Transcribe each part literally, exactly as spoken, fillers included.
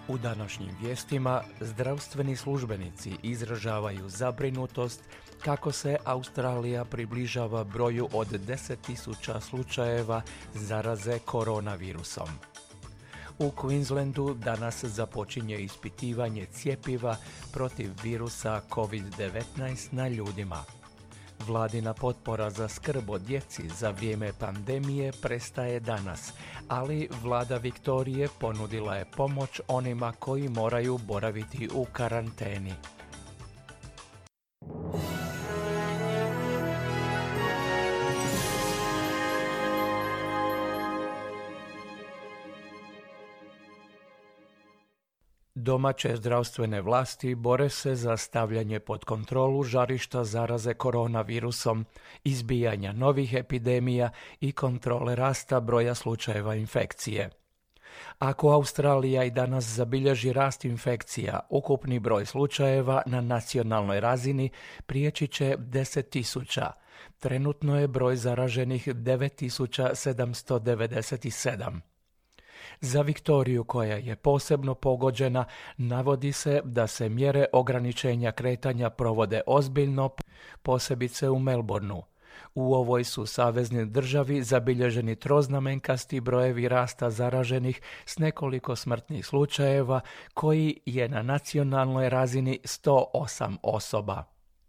U današnjim vijestima zdravstveni službenici izražavaju zabrinutost kako se Australija približava broju od deset tisuća slučajeva zaraze koronavirusom. U Queenslandu danas započinje ispitivanje cjepiva protiv virusa kovid devetnaest na ljudima. Vladina potpora za skrb o djeci za vrijeme pandemije prestaje danas, ali vlada Viktorije ponudila je pomoć onima koji moraju boraviti u karanteni. Domaće zdravstvene vlasti bore se za stavljanje pod kontrolu žarišta zaraze koronavirusom, izbijanja novih epidemija i kontrole rasta broja slučajeva infekcije. Ako Australija i danas zabilježi rast infekcija, ukupni broj slučajeva na nacionalnoj razini prijeći će deset tisuća. Trenutno je broj zaraženih devet tisuća sedamsto devedeset sedam. Za Viktoriju, koja je posebno pogođena, navodi se da se mjere ograničenja kretanja provode ozbiljno, posebice u Melbourneu. U ovoj su saveznoj državi zabilježeni troznamenkasti brojevi rasta zaraženih s nekoliko smrtnih slučajeva, koji je na nacionalnoj razini sto osam osoba.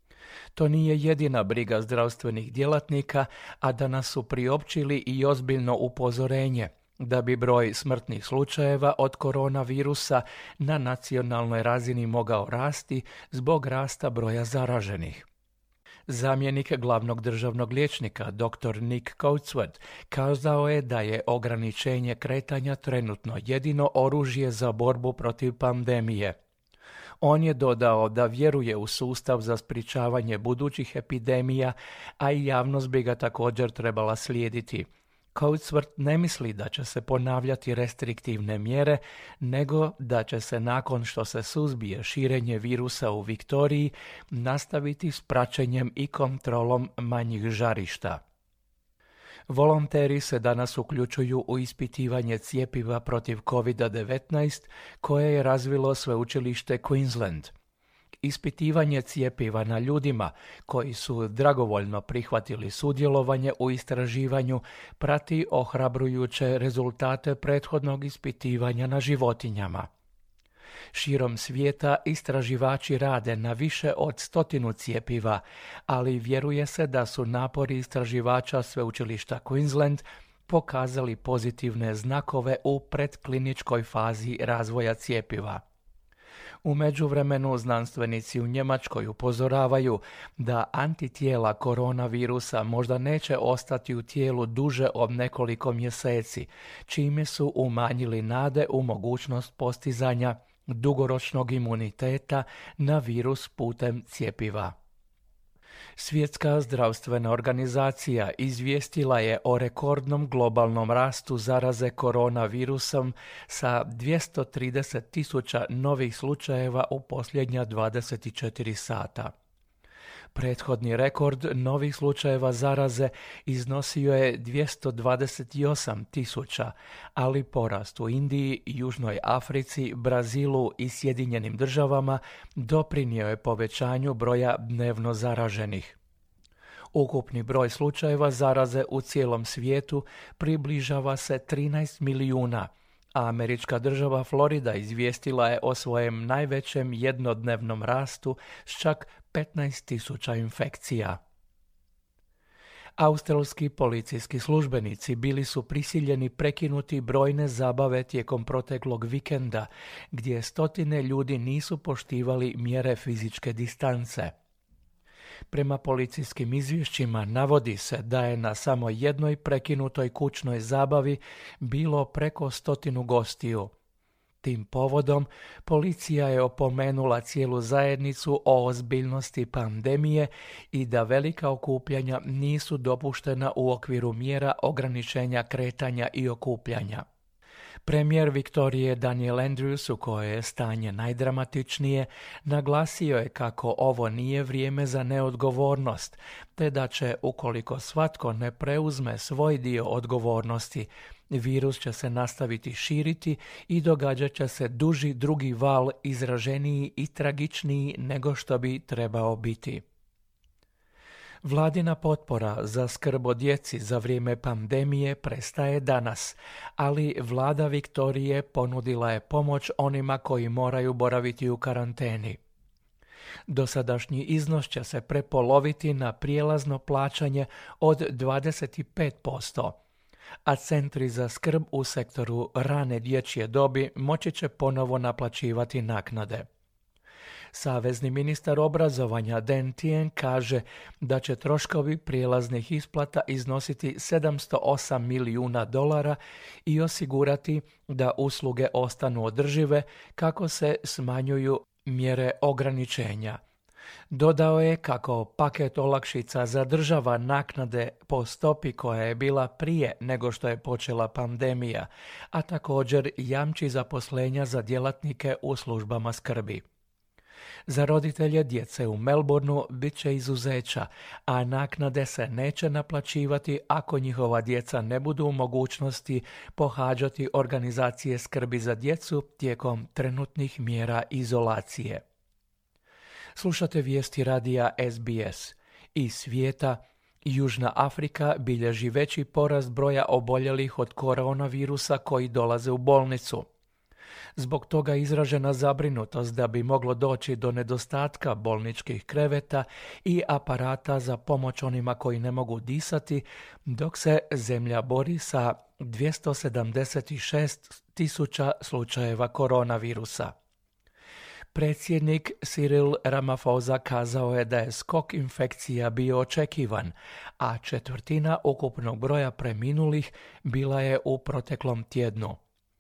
To nije jedina briga zdravstvenih djelatnika, a danas su priopćili i ozbiljno upozorenje da bi broj smrtnih slučajeva od koronavirusa na nacionalnoj razini mogao rasti zbog rasta broja zaraženih. Zamjenik glavnog državnog liječnika, dr Nick Coatsworth, kazao je da je ograničenje kretanja trenutno jedino oružje za borbu protiv pandemije. On je dodao da vjeruje u sustav za sprječavanje budućih epidemija, a i javnost bi ga također trebala slijediti. Coatsworth ne misli da će se ponavljati restriktivne mjere, nego da će se nakon što se suzbije širenje virusa u Viktoriji nastaviti s praćenjem i kontrolom manjih žarišta. Volonteri se danas uključuju u ispitivanje cjepiva protiv kovid devetnaest koje je razvilo sveučilište Queensland. Ispitivanje cjepiva na ljudima koji su dragovoljno prihvatili sudjelovanje u istraživanju prati ohrabrujuće rezultate prethodnog ispitivanja na životinjama. Širom svijeta istraživači rade na više od stotinu cjepiva, ali vjeruje se da su napori istraživača sveučilišta Queensland pokazali pozitivne znakove u predkliničkoj fazi razvoja cjepiva. U međuvremenu znanstvenici u Njemačkoj upozoravaju da antitijela koronavirusa možda neće ostati u tijelu duže od nekoliko mjeseci, čime su umanjili nade u mogućnost postizanja dugoročnog imuniteta na virus putem cjepiva. Svjetska zdravstvena organizacija izvijestila je o rekordnom globalnom rastu zaraze koronavirusom sa dvjesto trideset tisuća novih slučajeva u posljednja dvadeset četiri sata. Prethodni rekord novih slučajeva zaraze iznosio je dvjesto dvadeset osam tisuća, ali porast u Indiji, Južnoj Africi, Brazilu i Sjedinjenim državama doprinio je povećanju broja dnevno zaraženih. Ukupni broj slučajeva zaraze u cijelom svijetu približava se trinaest milijuna, a američka država Florida izvijestila je o svojem najvećem jednodnevnom rastu s čak petnaest tisuća infekcija. Australski policijski službenici bili su prisiljeni prekinuti brojne zabave tijekom proteklog vikenda, gdje stotine ljudi nisu poštivali mjere fizičke distance. Prema policijskim izvješćima navodi se da je na samo jednoj prekinutoj kućnoj zabavi bilo preko stotinu gostiju. Tim povodom policija je opomenula cijelu zajednicu o ozbiljnosti pandemije i da velika okupljanja nisu dopuštena u okviru mjera ograničenja kretanja i okupljanja. Premijer Viktorije Daniel Andrews, u kojoj je stanje najdramatičnije, naglasio je kako ovo nije vrijeme za neodgovornost, te da će, ukoliko svatko ne preuzme svoj dio odgovornosti, virus će se nastaviti širiti i događat će se duži drugi val, izraženiji i tragičniji nego što bi trebao biti. Vladina potpora za skrb o djeci za vrijeme pandemije prestaje danas, ali vlada Viktorije ponudila je pomoć onima koji moraju boraviti u karanteni. Dosadašnji iznos će se prepoloviti na prijelazno plaćanje od dvadeset pet posto, a centri za skrb u sektoru rane dječje dobi moći će ponovo naplaćivati naknade. Savezni ministar obrazovanja Dan Tehan kaže da će troškovi prijelaznih isplata iznositi sedamsto osam milijuna dolara i osigurati da usluge ostanu održive kako se smanjuju mjere ograničenja. Dodao je kako paket olakšica zadržava naknade po stopi koja je bila prije nego što je počela pandemija, a također jamči zaposlenja za djelatnike u službama skrbi. Za roditelje djece u Melbourneu bit će izuzeća, a naknade se neće naplaćivati ako njihova djeca ne budu u mogućnosti pohađati organizacije skrbi za djecu tijekom trenutnih mjera izolacije. Slušate vijesti radija S B S. Iz svijeta, Južna Afrika bilježi veći porast broja oboljelih od koronavirusa koji dolaze u bolnicu. Zbog toga je izražena zabrinutost da bi moglo doći do nedostatka bolničkih kreveta i aparata za pomoć onima koji ne mogu disati, dok se zemlja bori sa dvjesto sedamdeset šest tisuća slučajeva koronavirusa. Predsjednik Cyril Ramaphosa kazao je da je skok infekcija bio očekivan, a četvrtina ukupnog broja preminulih bila je u proteklom tjednu.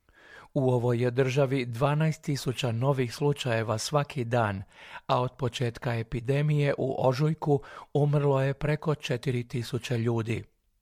U ovoj je državi dvanaest tisuća novih slučajeva svaki dan, a od početka epidemije u ožujku umrlo je preko četiri tisuće ljudi.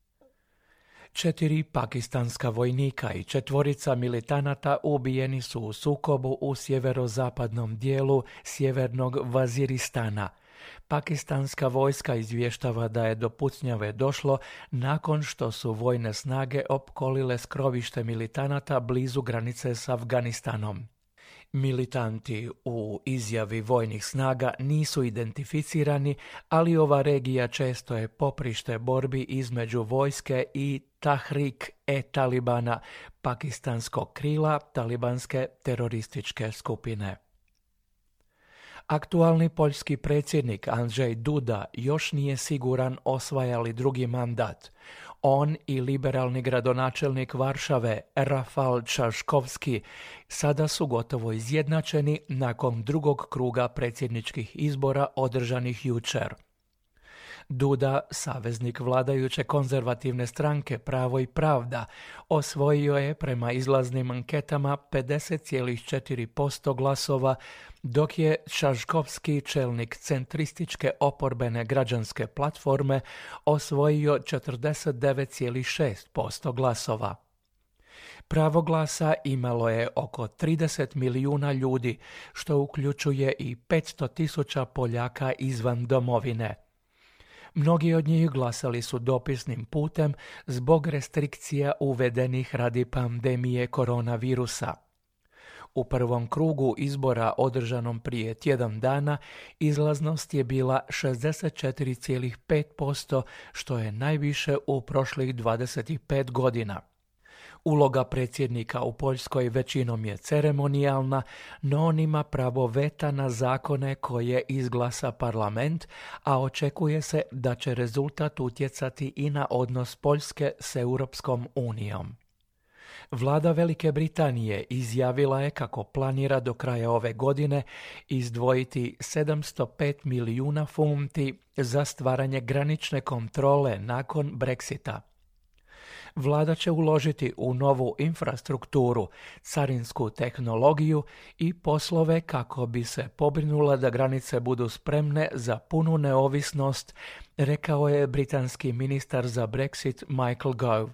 Četiri pakistanska vojnika i četvorica militanata ubijeni su u sukobu u sjeverozapadnom dijelu sjevernog Vaziristana. Pakistanska vojska izvještava da je do pucnjave došlo nakon što su vojne snage opkolile skrovište militanata blizu granice s Afganistanom. Militanti u izjavi vojnih snaga nisu identificirani, ali ova regija često je poprište borbi između vojske i Tahrik-e-Talibana, pakistanskog krila talibanske terorističke skupine. Aktualni poljski predsjednik Andrzej Duda još nije siguran osvaja li drugi mandat. On i liberalni gradonačelnik Varšave Rafal Trzaskowski sada su gotovo izjednačeni nakon drugog kruga predsjedničkih izbora održanih jučer. Duda, saveznik vladajuće konzervativne stranke Pravo i pravda, osvojio je prema izlaznim anketama pedeset zarez četiri posto glasova, dok je Trzaskowski, čelnik centrističke oporbene građanske platforme, osvojio četrdeset devet zarez šest posto glasova. Pravo glasa imalo je oko trideset milijuna ljudi, što uključuje i petsto tisuća Poljaka izvan domovine. Mnogi od njih glasali su dopisnim putem zbog restrikcija uvedenih radi pandemije koronavirusa. U prvom krugu izbora održanom prije tjedan dana izlaznost je bila šezdeset četiri zarez pet posto, što je najviše u prošlih dvadeset pet godina. Uloga predsjednika u Poljskoj većinom je ceremonijalna, no on ima pravo veta na zakone koje izglasa parlament, a očekuje se da će rezultat utjecati i na odnos Poljske s Europskom unijom. Vlada Velike Britanije izjavila je kako planira do kraja ove godine izdvojiti sedamsto pet milijuna funti za stvaranje granične kontrole nakon Brexita. Vlada će uložiti u novu infrastrukturu, carinsku tehnologiju i poslove kako bi se pobrinula da granice budu spremne za punu neovisnost, rekao je britanski ministar za Brexit Michael Gove.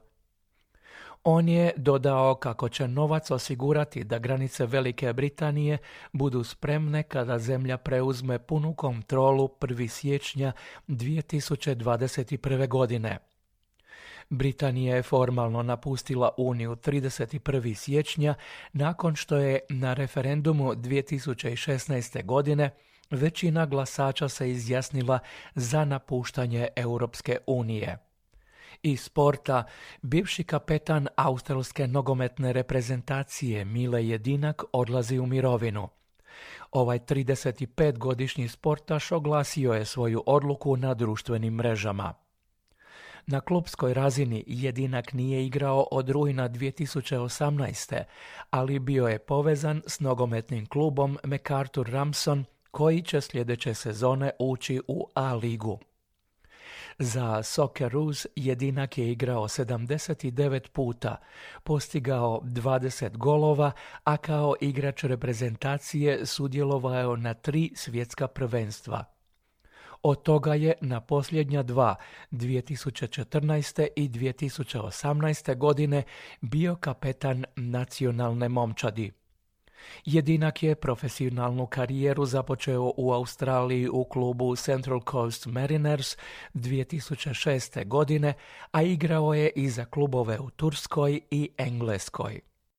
On je dodao kako će novac osigurati da granice Velike Britanije budu spremne kada zemlja preuzme punu kontrolu prvog siječnja dvije tisuće dvadeset prve. godine. Britanija je formalno napustila Uniju trideset prvog siječnja nakon što je na referendumu dvije tisuće šesnaeste. godine većina glasača se izjasnila za napuštanje Europske unije. Iz sporta, bivši kapetan australske nogometne reprezentacije Mile Jedinak odlazi u mirovinu. Ovaj tridesetpetogodišnji sportaš oglasio je svoju odluku na društvenim mrežama. Na klupskoj razini Jedinak nije igrao od rujna dvije tisuće osamnaeste. ali bio je povezan s nogometnim klubom MacArthur Ramson, koji će sljedeće sezone ući u A ligu. Za Socceroos Jedinak je igrao sedamdeset devet puta, postigao dvadeset golova, a kao igrač reprezentacije sudjelovao na tri svjetska prvenstva. Od toga je na posljednja dva, dvije tisuće četrnaeste. i dvije tisuće osamnaeste. godine, bio kapetan nacionalne momčadi. Jedinak je profesionalnu karijeru započeo u Australiji u klubu Central Coast Mariners dvije tisuće šeste. godine, a igrao je i za klubove u Turskoj i Engleskoj.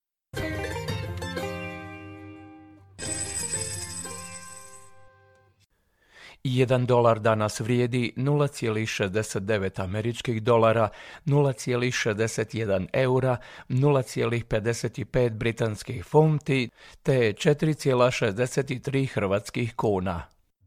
Jedan dolar danas vrijedi nula zarez šezdeset devet američkih dolara, nula zarez šezdeset jedan eura, nula zarez pedeset pet britanskih funti te četiri zarez šezdeset tri hrvatskih kuna.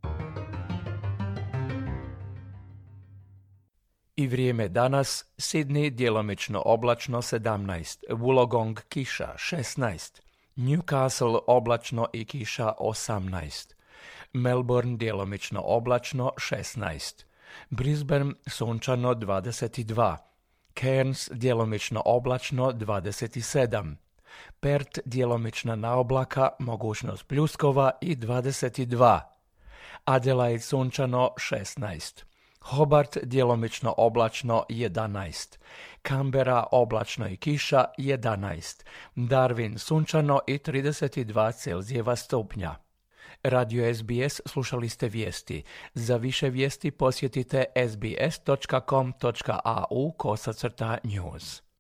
I vrijeme danas: Sydney djelomično oblačno sedamnaest, Wollongong kiša šesnaest, Newcastle oblačno i kiša osamnaest, Melbourne djelomično oblačno šesnaest, Brisbane sunčano dvadeset dva, Cairns djelomično oblačno dvadeset sedam, Perth djelomična naoblaka, mogućnost pljuskova i dvadeset dva, Adelaide sunčano šesnaest, Hobart djelomično oblačno jedanaest, Canberra oblačno i kiša jedanaest, Darwin sunčano i trideset dva Celzijeva stupnja. Radio S B S slušali ste vijesti. Za više vijesti posjetite sbs točka com točka a u kosacrta news.